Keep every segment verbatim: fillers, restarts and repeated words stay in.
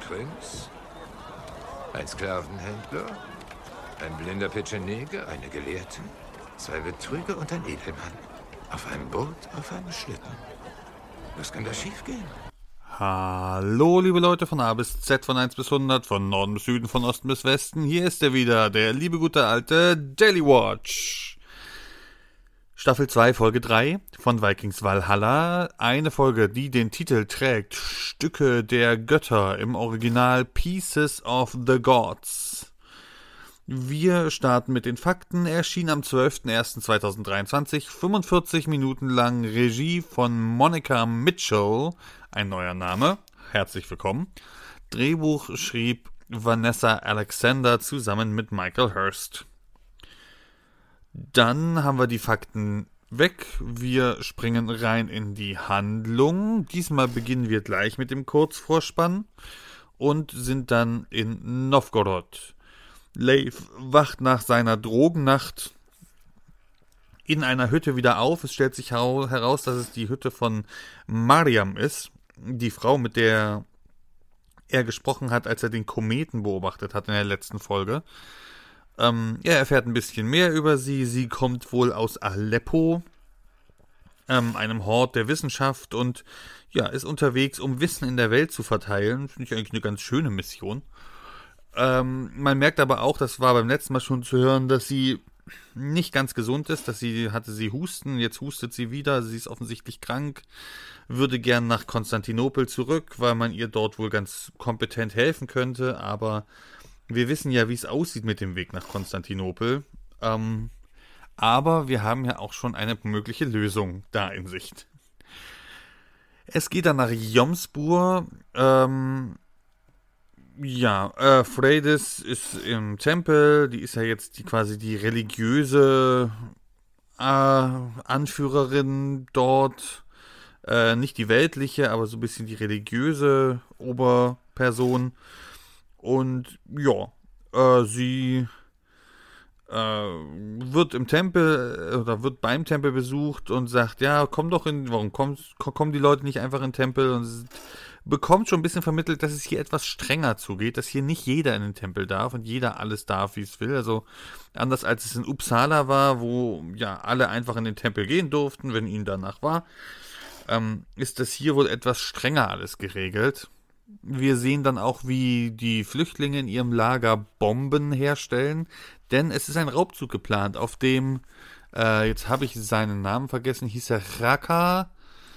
Prinz, ein Sklavenhändler, ein blinder Petscheneger, eine Gelehrte, zwei Betrüger und ein Edelmann. Auf einem Boot, auf einem Schlitten. Was kann da schiefgehen? Hallo, liebe Leute von A bis Z, von eins bis hundert, von Norden bis Süden, von Osten bis Westen. Hier ist er wieder, der liebe gute alte Daily Watch. Staffel zwei, Folge drei von Vikings Valhalla. Eine Folge, die den Titel trägt: Stücke der Götter, im Original Pieces of the Gods. Wir starten mit den Fakten. Erschien am zwölften ersten zweitausenddreiundzwanzig, fünfundvierzig Minuten lang, Regie von Monica Mitchell, ein neuer Name, herzlich willkommen. Drehbuch schrieb Vanessa Alexander zusammen mit Michael Hurst. Dann haben wir die Fakten weg. Wir springen rein in die Handlung. Diesmal beginnen wir gleich mit dem Kurzvorspann und sind dann in Novgorod. Leif wacht nach seiner Drogennacht in einer Hütte wieder auf. Es stellt sich heraus, dass es die Hütte von Mariam ist, die Frau, mit der er gesprochen hat, als er den Kometen beobachtet hat in der letzten Folge. Ähm, er erfährt ein bisschen mehr über sie. Sie kommt wohl aus Aleppo, ähm, einem Hort der Wissenschaft, und ja, ist unterwegs, um Wissen in der Welt zu verteilen. Finde ich eigentlich eine ganz schöne Mission. Ähm, man merkt aber auch, das war beim letzten Mal schon zu hören, dass sie nicht ganz gesund ist, dass sie hatte sie Husten, jetzt hustet sie wieder, sie ist offensichtlich krank, würde gern nach Konstantinopel zurück, weil man ihr dort wohl ganz kompetent helfen könnte, aber wir wissen ja, wie es aussieht mit dem Weg nach Konstantinopel. Ähm, aber wir haben ja auch schon eine mögliche Lösung da in Sicht. Es geht dann nach Jomsburg. Ähm, ja, äh, Freydis ist im Tempel. Die ist ja jetzt die, quasi die religiöse äh, Anführerin dort. Äh, nicht die weltliche, aber so ein bisschen die religiöse Oberperson. Und ja, äh, sie äh, wird im Tempel oder wird beim Tempel besucht und sagt, ja, komm doch in, warum kommst, kommen die Leute nicht einfach in den Tempel? Und sie bekommt schon ein bisschen vermittelt, dass es hier etwas strenger zugeht, dass hier nicht jeder in den Tempel darf und jeder alles darf, wie es will. Also anders als es in Uppsala war, wo ja alle einfach in den Tempel gehen durften, wenn ihnen danach war, ähm, ist das hier wohl etwas strenger alles geregelt. Wir sehen dann auch, wie die Flüchtlinge in ihrem Lager Bomben herstellen, denn es ist ein Raubzug geplant, auf dem, äh, jetzt habe ich seinen Namen vergessen, hieß er Raka,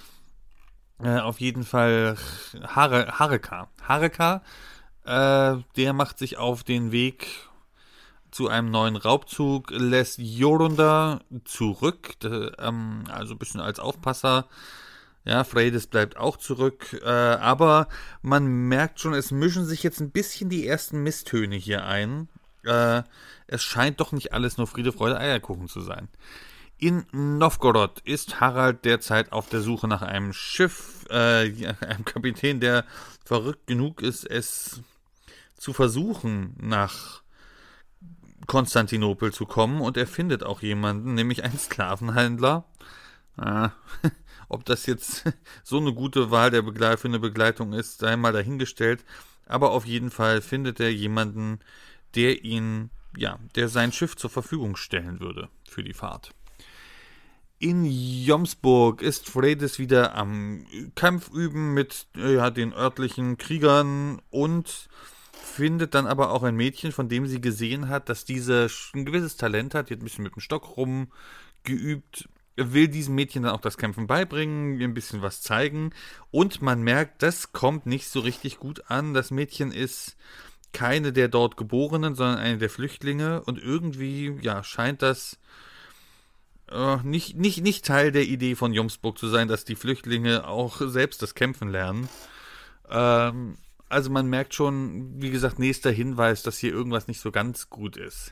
äh, auf jeden Fall Hare, Hareka. Hareka, äh, der macht sich auf den Weg zu einem neuen Raubzug, lässt Jorunda zurück, de, ähm, also ein bisschen als Aufpasser. Ja, Freydis bleibt auch zurück, äh, aber man merkt schon, es mischen sich jetzt ein bisschen die ersten Misstöne hier ein. Äh, es scheint doch nicht alles nur Friede, Freude, Eierkuchen zu sein. In Novgorod ist Harald derzeit auf der Suche nach einem Schiff, äh, einem Kapitän, der verrückt genug ist, es zu versuchen, nach Konstantinopel zu kommen, und er findet auch jemanden, nämlich einen Sklavenhändler. Ah, ob das jetzt so eine gute Wahl der Begle- für eine Begleitung ist, sei mal dahingestellt. Aber auf jeden Fall findet er jemanden, der ihn, ja, der sein Schiff zur Verfügung stellen würde für die Fahrt. In Jomsburg ist Freydis wieder am Kampf üben mit ja, den örtlichen Kriegern und findet dann aber auch ein Mädchen, von dem sie gesehen hat, dass diese ein gewisses Talent hat. Die hat ein bisschen mit dem Stock rumgeübt. Will diesem Mädchen dann auch das Kämpfen beibringen, ihr ein bisschen was zeigen, und man merkt, das kommt nicht so richtig gut an. Das Mädchen ist keine der dort Geborenen, sondern eine der Flüchtlinge, und irgendwie, ja, scheint das äh, nicht, nicht, nicht Teil der Idee von Jomsburg zu sein, dass die Flüchtlinge auch selbst das Kämpfen lernen. Ähm, also man merkt schon, wie gesagt, nächster Hinweis, dass hier irgendwas nicht so ganz gut ist.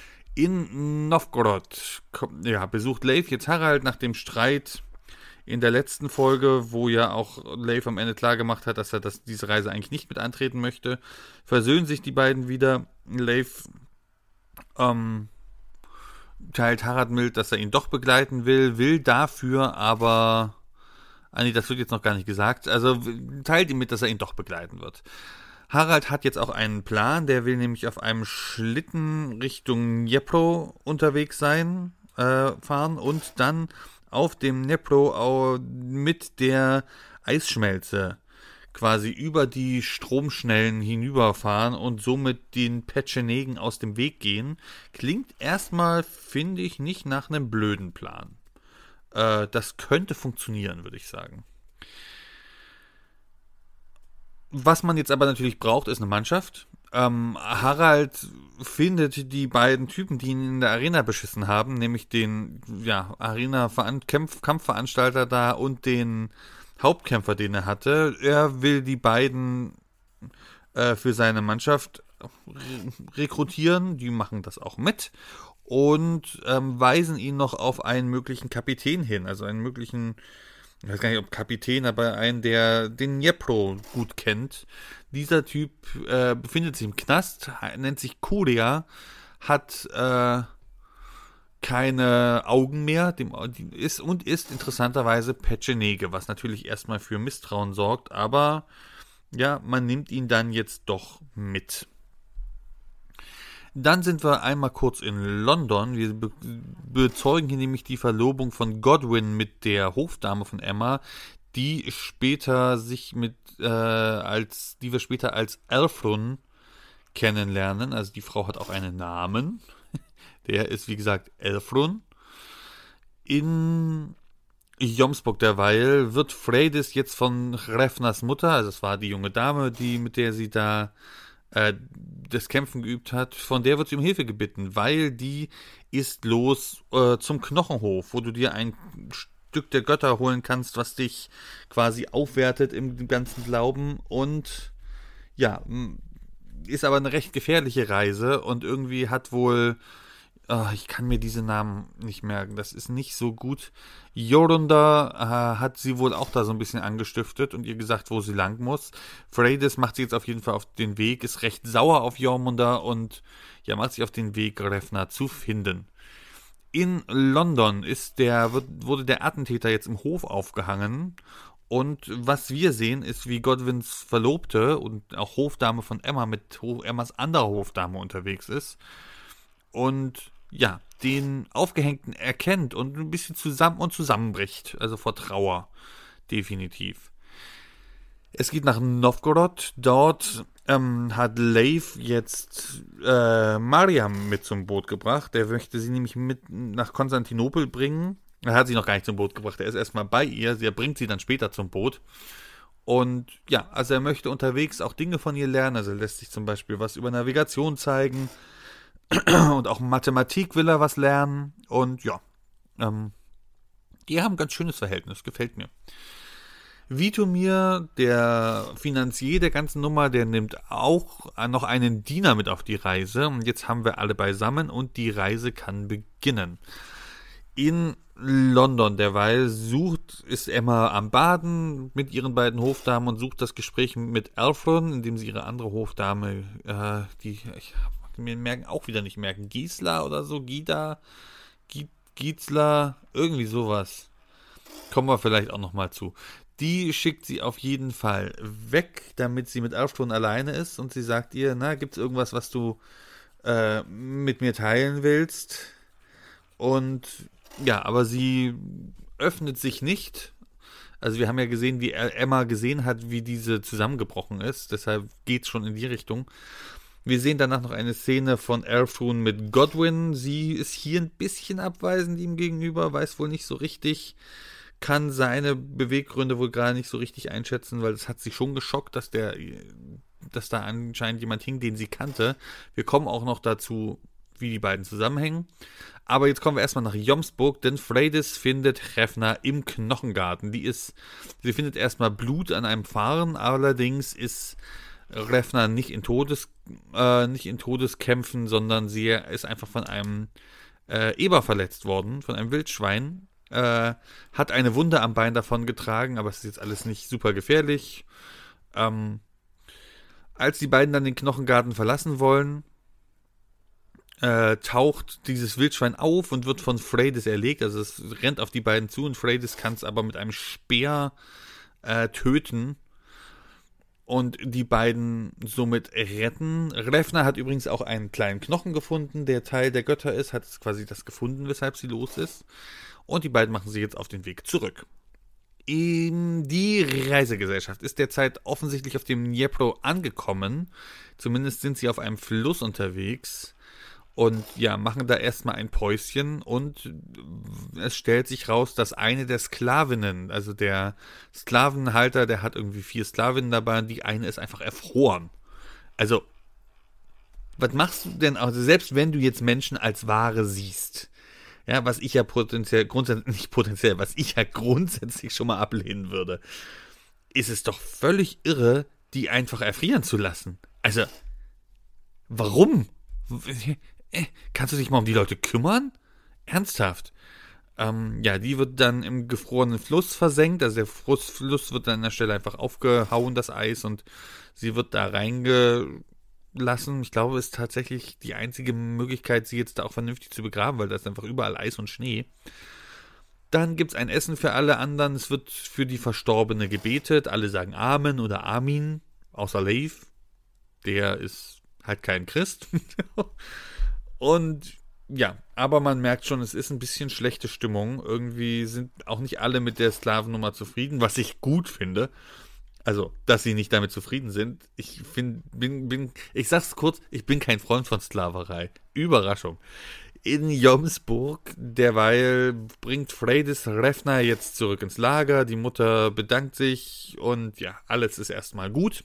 In Novgorod ja, besucht Leif jetzt Harald nach dem Streit in der letzten Folge, wo ja auch Leif am Ende klar gemacht hat, dass er das, diese Reise eigentlich nicht mit antreten möchte. Versöhnen sich die beiden wieder. Leif ähm, teilt Harald mit, dass er ihn doch begleiten will, will dafür aber... Ah nee, das wird jetzt noch gar nicht gesagt. Also teilt ihm mit, dass er ihn doch begleiten wird. Harald hat jetzt auch einen Plan, der will nämlich auf einem Schlitten Richtung Dnepro unterwegs sein, äh, fahren und dann auf dem Dnepro mit der Eisschmelze quasi über die Stromschnellen hinüberfahren und somit den Petschenegen aus dem Weg gehen. Klingt erstmal, finde ich, nicht nach einem blöden Plan. Äh, das könnte funktionieren, würde ich sagen. Was man jetzt aber natürlich braucht, ist eine Mannschaft. Ähm, Harald findet die beiden Typen, die ihn in der Arena beschissen haben, nämlich den ja, Arena-Kampfveranstalter da und den Hauptkämpfer, den er hatte. Er will die beiden äh, für seine Mannschaft re- rekrutieren. Die machen das auch mit und ähm, weisen ihn noch auf einen möglichen Kapitän hin. Also einen möglichen, ich weiß gar nicht, ob Kapitän, aber einen, der den Dnepro gut kennt. Dieser Typ äh, befindet sich im Knast, nennt sich Kuria, hat äh, keine Augen mehr dem, ist und ist interessanterweise Petschenege, was natürlich erstmal für Misstrauen sorgt, aber ja, man nimmt ihn dann jetzt doch mit. Dann sind wir einmal kurz in London. Wir be- bezeugen hier nämlich die Verlobung von Godwin mit der Hofdame von Emma, die später sich mit äh, als die wir später als Elfrun kennenlernen. Also die Frau hat auch einen Namen. Der ist, wie gesagt, Elfrun. In Jomsburg derweil wird Freydis jetzt von Hrefnas Mutter, also es war die junge Dame, die mit der sie da äh, das Kämpfen geübt hat, von der wird sie um Hilfe gebeten, weil die ist los äh, zum Knochenhof, wo du dir ein Stück der Götter holen kannst, was dich quasi aufwertet im ganzen Glauben und ja, ist aber eine recht gefährliche Reise und irgendwie hat wohl Oh, ich kann mir diese Namen nicht merken. Das ist nicht so gut. Jorunda äh, hat sie wohl auch da so ein bisschen angestiftet und ihr gesagt, wo sie lang muss. Freydis macht sie jetzt auf jeden Fall auf den Weg, ist recht sauer auf Jormunda und ja, macht sich auf den Weg, Hrefna zu finden. In London ist der, wird, wurde der Attentäter jetzt im Hof aufgehangen und was wir sehen, ist, wie Godwins Verlobte und auch Hofdame von Emma mit Ho- Emmas anderer Hofdame unterwegs ist. Und ja, den Aufgehängten erkennt und ein bisschen zusammen und zusammenbricht. Also vor Trauer. Definitiv. Es geht nach Novgorod. Dort ähm, hat Leif jetzt äh, Mariam mit zum Boot gebracht. Der möchte sie nämlich mit nach Konstantinopel bringen. Er hat sie noch gar nicht zum Boot gebracht. Er ist erstmal bei ihr. Er bringt sie dann später zum Boot. Und ja, also er möchte unterwegs auch Dinge von ihr lernen. Also er lässt sich zum Beispiel was über Navigation zeigen. Und auch Mathematik will er was lernen. Und ja, ähm, die haben ein ganz schönes Verhältnis, gefällt mir. Vitomir, der Finanzier der ganzen Nummer, der nimmt auch noch einen Diener mit auf die Reise. Und jetzt haben wir alle beisammen und die Reise kann beginnen. In London derweil sucht, ist Emma am Baden mit ihren beiden Hofdamen und sucht das Gespräch mit Elfrun, indem sie ihre andere Hofdame, äh, die, ich mir merken, auch wieder nicht merken. Gisela oder so, Gida, Gisela, irgendwie sowas. Kommen wir vielleicht auch nochmal zu. Die schickt sie auf jeden Fall weg, damit sie mit Elfrun alleine ist und sie sagt ihr, na, gibt's irgendwas, was du äh, mit mir teilen willst? Und ja, aber sie öffnet sich nicht. Also wir haben ja gesehen, wie Emma gesehen hat, wie diese zusammengebrochen ist. Deshalb geht's schon in die Richtung. Wir sehen danach noch eine Szene von Elfrun mit Godwin. Sie ist hier ein bisschen abweisend ihm gegenüber, weiß wohl nicht so richtig, kann seine Beweggründe wohl gar nicht so richtig einschätzen, weil es hat sie schon geschockt, dass der, dass da anscheinend jemand hing, den sie kannte. Wir kommen auch noch dazu, wie die beiden zusammenhängen. Aber jetzt kommen wir erstmal nach Jomsburg, denn Freydis findet Hrefna im Knochengarten. Die ist, sie findet erstmal Blut an einem Farn, allerdings ist Hrefna nicht in Todes, äh, nicht in Todeskämpfen, sondern sie ist einfach von einem äh, Eber verletzt worden, von einem Wildschwein, äh, hat eine Wunde am Bein davon getragen, aber es ist jetzt alles nicht super gefährlich. Ähm, als die beiden dann den Knochengarten verlassen wollen, äh, taucht dieses Wildschwein auf und wird von Freydis erlegt, also es rennt auf die beiden zu und Freydis kann es aber mit einem Speer äh, töten. und die beiden somit retten. Refna hat übrigens auch einen kleinen Knochen gefunden, der Teil der Götter ist, hat quasi das gefunden, weshalb sie los ist. Und die beiden machen sich jetzt auf den Weg zurück. Die Reisegesellschaft ist derzeit offensichtlich auf dem Dniepro angekommen. Zumindest sind sie auf einem Fluss unterwegs. Und ja, machen da erstmal ein Päuschen und es stellt sich raus, dass eine der Sklavinnen, also der Sklavenhalter, der hat irgendwie vier Sklavinnen dabei und die eine ist einfach erfroren. Also, was machst du denn, also selbst wenn du jetzt Menschen als Ware siehst, ja, was ich ja potenziell, grundsätzlich, nicht potenziell, was ich ja grundsätzlich schon mal ablehnen würde, ist es doch völlig irre, die einfach erfrieren zu lassen. Also, warum? Kannst du dich mal um die Leute kümmern? Ernsthaft? Ähm, ja, die wird dann im gefrorenen Fluss versenkt. Also der Fluss wird dann an der Stelle einfach aufgehauen, das Eis, und sie wird da reingelassen. Ich glaube, es ist tatsächlich die einzige Möglichkeit, sie jetzt da auch vernünftig zu begraben, weil da ist einfach überall Eis und Schnee. Dann gibt es ein Essen für alle anderen. Es wird für die Verstorbene gebetet. Alle sagen Amen oder Amin, außer Leif. Der ist halt kein Christ. Und ja, aber man merkt schon, es ist ein bisschen schlechte Stimmung. Irgendwie sind auch nicht alle mit der Sklavennummer zufrieden, was ich gut finde. Also, dass sie nicht damit zufrieden sind. Ich find, bin, bin, ich sag's kurz, ich bin kein Freund von Sklaverei. Überraschung. In Jomsburg, derweil bringt Freydis Refna jetzt zurück ins Lager. Die Mutter bedankt sich und ja, alles ist erstmal gut.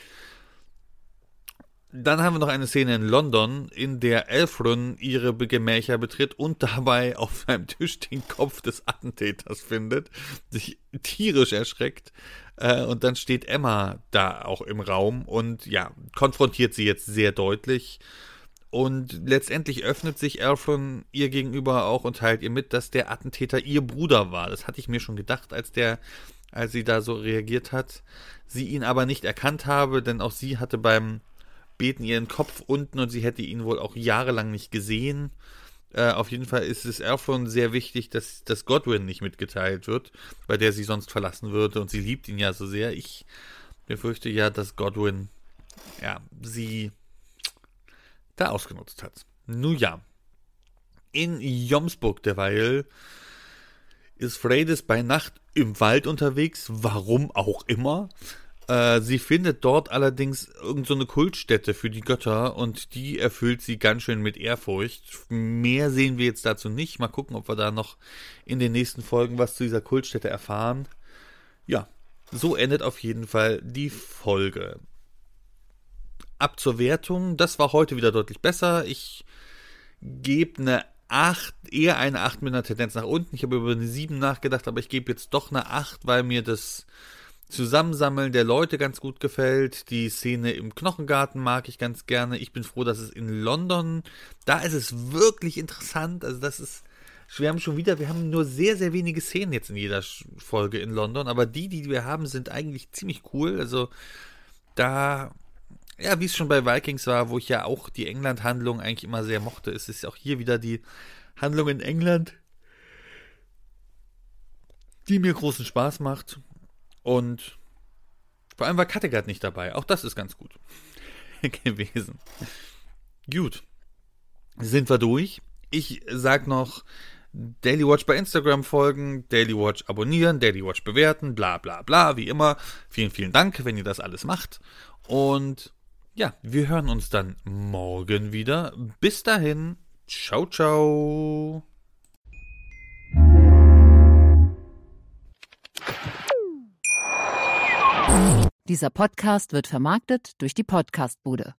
Dann haben wir noch eine Szene in London, in der Elfrun ihre Gemächer betritt und dabei auf einem Tisch den Kopf des Attentäters findet, sich tierisch erschreckt. Äh, und dann steht Emma da auch im Raum und ja, konfrontiert sie jetzt sehr deutlich. Und letztendlich öffnet sich Elfrun ihr gegenüber auch und teilt ihr mit, dass der Attentäter ihr Bruder war. Das hatte ich mir schon gedacht, als der, als sie da so reagiert hat. Sie ihn aber nicht erkannt habe, denn auch sie hatte beim Beten ihren Kopf unten und sie hätte ihn wohl auch jahrelang nicht gesehen. Äh, auf jeden Fall ist es Elfrun sehr wichtig, dass, dass Godwyn nicht mitgeteilt wird, bei der sie sonst verlassen würde, und sie liebt ihn ja so sehr. Ich befürchte ja, dass Godwyn ja, sie da ausgenutzt hat. Nun ja, in Jomsburg derweil ist Freydis bei Nacht im Wald unterwegs, warum auch immer. Äh, sie findet dort allerdings irgend so eine Kultstätte für die Götter und die erfüllt sie ganz schön mit Ehrfurcht. Mehr sehen wir jetzt dazu nicht. Mal gucken, ob wir da noch in den nächsten Folgen was zu dieser Kultstätte erfahren. Ja, so endet auf jeden Fall die Folge. Ab zur Wertung. Das war heute wieder deutlich besser. Ich gebe eine acht, eher eine acht mit einer Tendenz nach unten. Ich habe über eine sieben nachgedacht, aber ich gebe jetzt doch eine acht, weil mir das Zusammensammeln der Leute ganz gut gefällt. Die Szene im Knochengarten mag ich ganz gerne. Ich bin froh, dass es in London, da ist es wirklich interessant. Also das ist, wir haben schon wieder, wir haben nur sehr, sehr wenige Szenen jetzt in jeder Folge in London, aber die, die wir haben, sind eigentlich ziemlich cool. Also da, ja, wie es schon bei Vikings war, wo ich ja auch die England-Handlung eigentlich immer sehr mochte, ist es auch hier wieder die Handlung in England, die mir großen Spaß macht. Und vor allem war Kattegat nicht dabei. Auch das ist ganz gut gewesen. Gut. Sind wir durch. Ich sag noch, Daily Watch bei Instagram folgen, Daily Watch abonnieren, Daily Watch bewerten, bla bla bla, wie immer. Vielen, vielen Dank, wenn ihr das alles macht. Und ja, wir hören uns dann morgen wieder. Bis dahin. Ciao, ciao. Dieser Podcast wird vermarktet durch die Podcastbude.